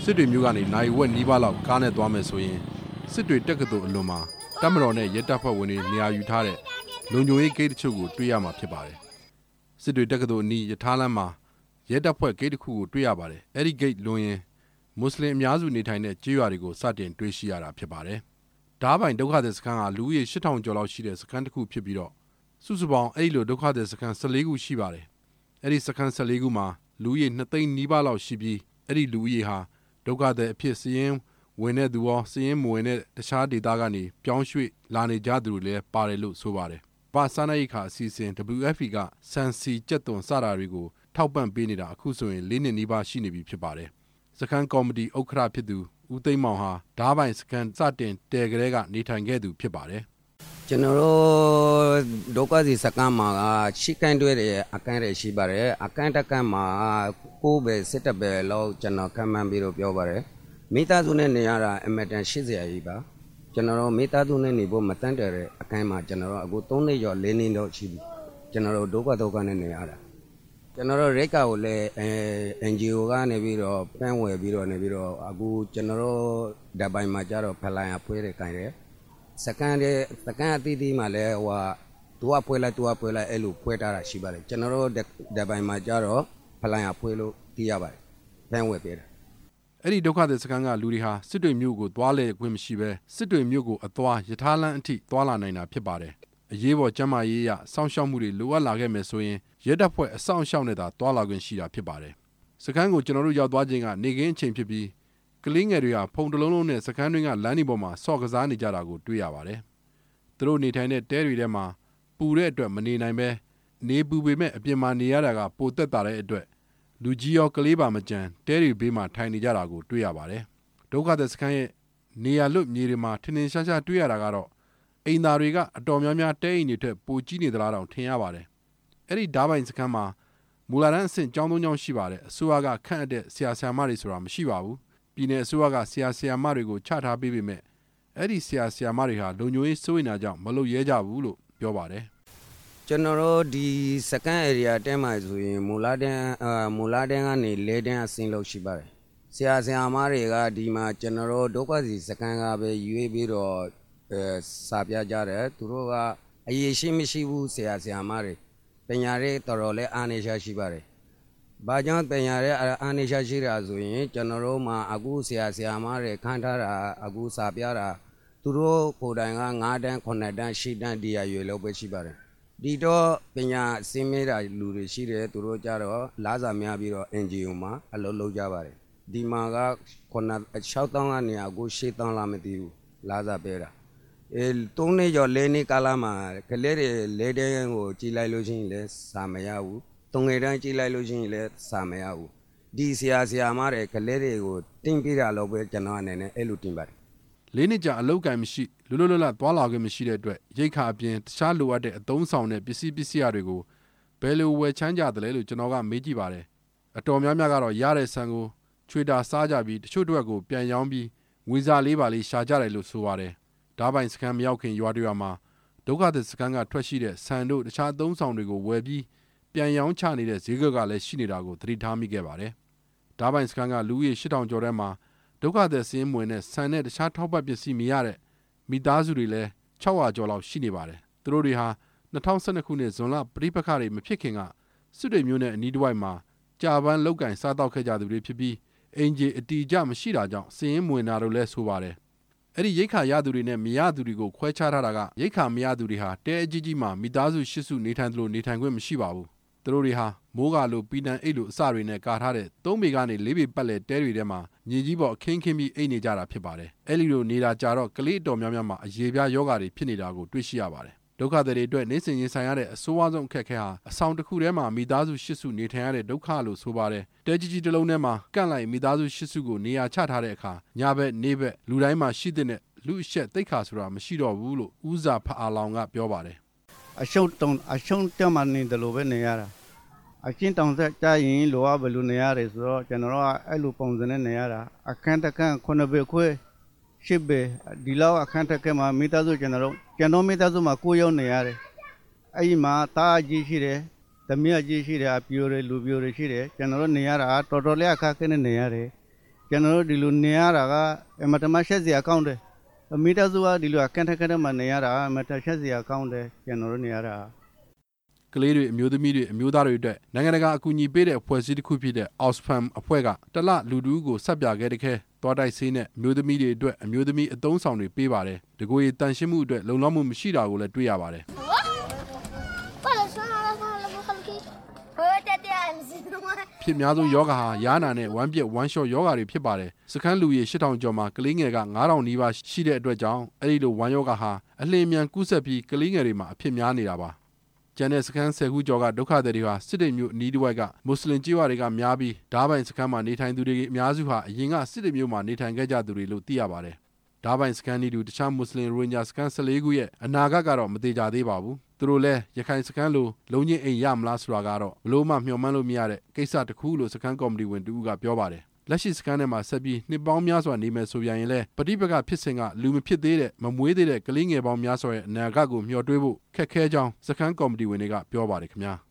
စစ်တွေမျိုးကနေနိုင်ဝက်နီးပါးလောက်ကားနဲ့သွားမယ်ဆိုရင်စစ်တွေတက္ကသိုလ်အလွန်မှာတပ်မတော်နဲ့ရဲတပ်ဖွဲ့ဝင်တွေနေရာယူထားတဲ့လုံခြုံရေးဂိတ်တချို့ကိုတွေ့ရမှာဖြစ်ပါတယ်စစ်တွေတက္ကသိုလ်အနီးရထားလမ်းမှာရဲတပ်ဖွဲ့ဂိတ်တစ်ခုကိုတွေ့ရပါတယ်အဲ့ဒီဂိတ်လွန်ရင်မွတ်စလင်အများစုနေထိုင်တဲ့ကျေးရွာတွေကိုစတင်တွေ့ရှိရတာဖြစ်ပါတယ်ဓားပိုင်ဒုက္ခသည်စခန်းကလူဦးရေ 8000 ကျော်လောက်ရှိတဲ့စခန်းတစ်ခုဖြစ်ပြီးတော့စုစုပေါင်းအဲ့ဒီလိုဒုက္ခသည်စခန်း14ခုရှိပါတယ်အဲ့ဒီစခန်း14ခုမှာလူဦးရေ2သိန်းနီးပါးလောက်ရှိပြီးအဲ့ဒီလူဦးရေဟာဒုက္ခသည်အဖြစ်စည်ရင်းဝင်တဲ့သူရောစည်ရင်းမဝင်တဲ့တခြားဒေသကနေပြောင်းရွှေ့လာနေကြသူတွေလည်းပါတယ်လို့ဆိုပါတယ်။ဘာစားနပ်ရိက္ခာအစီအစဉ် WFP ကစံစီကြက်သွန်စတာတွေကိုထောက်ပံ့ပေးနေတာအခုဆိုရင်4နှစ်နီးပါးရှိနေပြီဖြစ်ပါတယ်။စခန်းကော်မတီဥက္ကဋ္ဌဖြစ်သူဦးသိန်းမောင်ဟာဓားပိုင်စခန်းစတင်တဲကလေးကနေထိုင်ခဲ့သူဖြစ်ပါတယ်။ကျွန်တော်တို့ဒုက္ခသည်စခန်းမှာရှိကန်တွေအခန်းတွေရှိပါတယ်။အခန်းတစ်ခန်းမှာ9ပဲ7ပဲလောက်ကျွန်တော်ခံမှန်းပြီးတော့ပြောပါတယ်။မိသားစုနဲ့နေရတာအမတန်80ရာကြီးပါကျွန်တော်တို့မိသားစုနဲ့နေဖို့မတန့်တဲ့အခန်းမှာကျွန်တော်တို့အခု3နှစ်ကျော်4နှစ်တော့ရှိပြီကျွန်တော်တို့ဒုက္ခနဲ့နေရတာကျွန်တော်တို့ရိတ်ကာကိုလည်းNGO ကနေပြီးတော့ပန်းဝယ်ပြီးတော့နေပြီးတော့အခုကျွန်တော်တို့ဓာတ်ပိုင်မှာကြတော့ဖလိုင်ဖွေးတယ်ခိုင်းတယ်စကန်အသီးသီးမှာလည်းဟိုသူကဖွေးလိုက်အဲ့လိုဖွေးထားတာရှိပါတယ်ကျွန်တော်တို့ဓာတ်ပိုင်မှာကြတော့ဖလိုင်ဖွေးလို့သိရပါတယ်ပန်းဝယ်ပေးတယ်အဲ့ဒီဒုက္ခသည်စခန်းကလူတွေဟာစစ်တွေမြို့ကိုသွားလဲခွင့်မရှိဘဲစစ်တွေမြို့ကိုအသွားရထားလမ်းအထိသွားလာနိုင်တာဖြစ်ပါတယ်။အရေးပေါ်ကျန်းမာရေးရစောင့်ရှောက်မှုတွေလိုအပ်လာခဲ့မယ်ဆိုရင်ရဲတပ်ဖွဲ့အဆောင်အရှောက်နဲ့သာသွားလာခွင့်ရှိတာဖြစ်ပါတယ်။စခန်းကိုကျွန်တော်တို့ရောက်သွားခြင်းကနေခင်းအချိန်ဖြစ်ပြီးကလေးငယ်တွေဟာဖုံတလုံးလုံးနဲ့စခန်းတွင်းကလမ်းဒီပေါ်မှာဆော့ကစားနေကြတာကိုတွေ့ရပါတယ်။သူတို့နေထိုင်တဲ့တဲတွေထဲမှာပူတဲ့အတွက်မနေနိုင်ပဲနေပူပေမဲ့အပြင်မှာနေရတာကပိုတက်တာတဲ့အတွက်လူကြီးရောကလေးပါမကြမ်းတဲရီဘေးမှာထိုင်နေကြတာကိုတွေ့ရပါတယ်။ဒုက္ခသည်စခန်းရဲ့နေရာလွတ်မြေတွေမှာထင်ထင်ရှားရှားတွေ့ရတာကတော့အိမ်သားတွေကအတော်များများတဲအိမ်တွေထက်ပိုကြီးနေသလားတော့ထင်ရပါတယ်။အဲ့ဒီဓားပိုင်စခန်းမှာမူလာတန်းအဆင့်ကျောင်းသုံးကျောင်းရှိပါတယ်။အစိုးရကခန့်အပ်တဲ့ဆရာဆရာမတွေဆိုတာမရှိပါဘူး။ပြည်내အစိုးရကဆရာဆရာမတွေကိုချထားပေးပေမဲ့အဲ့ဒီဆရာဆရာမတွေဟာလုံခြုံရေးစိုးရိမ်တာကြောင့်မလုပ်ရဲကြဘူးလို့ပြောပါတယ်။ကျွန်တော်တို့ဒီစကန်ဧရိယာတဲမှာဆိုရင်မူလာတန်းကနေလေတန်းအဆင်းလို့ရှိပါတယ်ဆရာဆရာမတွေကဒီမှာကျွန်တော်တို့ဒုက္ခသည်စကန်ကပဲရွေးပြီးတော့စာပြကြတယ်သူတို့ကအရေးရှိမရှိဘူးဆရာဆရာမတွေပညာရေးတော်တော်လေးအားနည်းရှားရှိပါတယ်ဘာကြောင့်ပညာရေးအားနည်းရှားရှိတာဆိုရင်ကျွန်တော်တို့မှာအခုဆရာဆရာမတွေခန့်ထားတာအခုစာပြတာသူတို့ကိုယ်တိုင်က9တန်း9တန်း10တန်းဒီရရွေးလို့ပဲရှိပါတယ်ဒီတော့ပညာစင်းမဲတာလူတွေရှိတယ်သူတို့ကြတော့လားစာများပြီးတော့ NGO မှာအလုပ်လုပ်ကြပါတယ်ဒီမှာက6000ကနေအခု8000လာမသိဘူးလားစာပေးတာ3နှစ်ကျော်4နှစ်ကာလမှာကလေးတွေ၄တန်းကိုကြီးလိုက်လို့ရှိရင်လည်းစာမရဘူး3ငယ်တန်းကြီးလိုက်လို့ရှိရင်လည်းစာမရဘူးဒီဆရာဆရာမတွေကလေးတွေကိုတင်ပြတာလို့ပဲကျွန်တော်အနေနဲ့အဲ့လိုတင်ပါတယ်၄နှစ်ကြာအလုပ်ကံမရှိလွတ်လွတ်လပ်သွားလာခွင့်မရှိတဲ့အတွက်ရိတ်ခါအပြင်တခြားလိုအပ်တဲ့အသုံးဆောင်တဲ့ပစ္စည်းရတွေကိုဘယ်လိုဝယ်ချမ်းကြတယ်လဲလို့ကျွန်တော်ကမေးကြည့်ပါတယ်အတော်များများကတော့ရတဲ့ဆန်ကိုချွေတာစားကြပြီးတချို့တွေကိုပြန်ရောင်းပြီးငွေစားလေးပါလေးရှာကြတယ်လို့ဆိုပါတယ်ဓားပိုင်စခန်းမရောက်ခင်ရွာတွေမှာဒုက္ခသည်စခန်းကထွက်ရှိတဲ့ဆန်တို့တခြားအသုံးဆောင်တွေကိုဝယ်ပြီးပြန်ရောင်းချနေတဲ့ဈေးကွက်ကလည်းရှိနေတာကိုသတိထားမိခဲ့ပါတယ်ဓားပိုင်စခန်းကလူဦးရေ 8000 ကျော်ထဲမှာဒုက္ခသည်စင်းမွေနဲ့ဆန်နဲ့တခြားထောက်ပံ့ပစ္စည်းမရတဲ့မိသားစုတွေလည်း600ကျော်လောက်ရှိနေပါတယ်သူတို့တွေဟာ2012ခုနှစ်ဇွန်လပဋိပက္ခတွေမဖြစ်ခင်ကစစ်တွေမျိုးနဲ့အနီးတစ်ဝိုက်မှာကြာပန်းလောက်ကင်စားတောက်ခဲ့ကြသူတွေဖြစ်ပြီးအင်ဂျီအတီကြမရှိတာကြောင့်စင်းမွေနာတို့လည်းဆိုပါတယ်အဲ့ဒီရိတ်ခါရသူတွေနဲ့မရသူတွေကိုခွဲခြားထားတာကရိတ်ခါမရသူတွေဟာတဲအကြီးကြီးမှာမိသားစု8စုနေထိုင်သလိုနေထိုင်ခွင့်မရှိပါဘူးသူတို့တွေဟာမိုးကလိုပီနံအိတ်လိုအစတွေနဲ့ကာထားတဲ့3ပေကနေ4ပေပတ်လဲတဲတွေထဲမှာညီကြီးပေါ်အခင်းပြီးအိတ်နေကြတာဖြစ်ပါတယ်အဲ့ဒီလိုနေတာကြတော့ကလေးတော်များများမှာအရေပြားယောဂါတွေဖြစ်နေတာကိုတွေ့ရှိရပါတယ်ဒုက္ခသည်တွေအတွက်နေစဉ်ရင်ဆိုင်ရတဲ့အဆိုးအဝါဆုံးအခက်အခဲဟာအဆောင်တစ်ခုထဲမှာမိသားစု8စုနေထိုင်ရတဲ့ဒုက္ခလို့ဆိုပါတယ်တဲကြီးတစ်လုံးထဲမှာကန့်လိုက်မိသားစု8စုကိုနေရာချထားတဲ့အခါညဘက်နေ့ဘက်လူတိုင်းမှာရှိတဲ့လူအရှက်တိတ်ခါဆိုတာမရှိတော့ဘူးလို့ဦးစာဖအာလောင်ကပြောပါတယ်အရှုံးတက်မှနေတယ်လို့ပဲနေရတာအချင်းတောင်ဆက်ကြရင်လိုအပ်ဘယ်လိုနေရတယ်ဆိုတော့ကျွန်တော်ကအဲ့လိုပုံစံနဲ့နေရတာအခန်းတစ်ခန်း9ပေခွဲ10ပေဒီလောက်အခန်းတစ်ခန်းမှာမိသားစုကျွန်တော်မိသားစုမှာ9ယောက်နေရတယ်အဲ့ဒီမှာတားကြီးရှိတယ်သမီးကြီးရှိတယ်အပြိုတွေလူပြိုတွေရှိတယ်ကျွန်တော်တို့နေရတာတော်တော်လေးအခက်အခဲနဲ့နေရတယ်ကျွန်တော်တို့ဒီလိုနေရတာကအမတမရှက်စရာကောင်းတယ်မိသားစုကဒီလိုအခက်အခဲမှနေရတာအမတရှက်စရာကောင်းတယ်ကျွန်တော်တို့နေရတာကလေးတွေအမျိုးသမီးတွေအမျိုးသားတွေအတွက်နိုင်ငံတကာအကူအညီပေးတဲ့အဖွဲ့အစည်းတစ်ခုဖြစ်တဲ့ Oxfam အဖွဲ့ကတလလူတူကိုဆက်ပြခဲ့တဲ့ခဲသွားတိုက်ဆေးနဲ့အမျိုးသမီးတွေအတွက်အမျိုးသမီးအသုံးဆောင်တွေပေးပါတယ်။တကူရီတန်ရှင်းမှုအတွက်လုံလောက်မှုမရှိတာကိုလည်းတွေ့ရပါတယ်။ဖြစ်များဆုံးယောဂဟာယားနာနဲ့ဝမ်းပြက်ဝမ်းလျှော့ယောဂတွေဖြစ်ပါတယ်။စခန်းလူကြီး8000ကျော်မှာကလေးငယ်က9000နီးပါးရှိတဲ့အတွက်ကြောင့်အဲ့ဒီလိုဝမ်းယောဂဟာအလျင်အမြန်ကူးစက်ပြီးကလေးငယ်တွေမှာအဖြစ်များနေတာပါ။ကျန်တဲ့စခန်း10ခုကျော်ကဒုက္ခသည်တွေဟာစစ်တေမျိုးအနီးတစ်ဝိုက်ကမွတ်စလင်ကြေးဝါတွေကများပြီးဓားပိုင်စခန်းမှာနေထိုင်သူတွေအများစုဟာအရင်ကစစ်တေမျိုးမှာနေထိုင်ခဲ့ကြသူတွေလို့သိရပါတယ်။ဓားပိုင်စခန်းဤသူတခြားမွတ်စလင်ရိုဟင်ဂျာစခန်း14ခုရဲ့အနာဂတ်ကတော့မသေးကြသေးပါဘူး။သူတို့လည်းရခိုင်စခန်းလိုလုံချင်းအိမ်ရမလားဆိုတာကတော့ဘလို့မှမျှော်မှန်းလို့မရတဲ့ကိစ္စတစ်ခုလို့စခန်းကော်မတီဝင်တူကပြောပါတယ်။လက်ရှိစခန်းထဲမှာဆက်ပြီးနှစ်ပေါင်းများစွာနေမယ်ဆိုပြန်ရင်လည်းပဋိပက္ခဖြစ်စဉ်ကလူမဖြစ်သေးတဲ့မမွေးသေးတဲ့ကလေးငယ်ပေါင်းများစွာရဲ့အနာဂတ်ကိုမျှော်တွေးဖို့ခက်ခဲကြောင်းစခန်းကော်မတီဝင်တွေကပြောပါတယ်ခင်ဗျာ။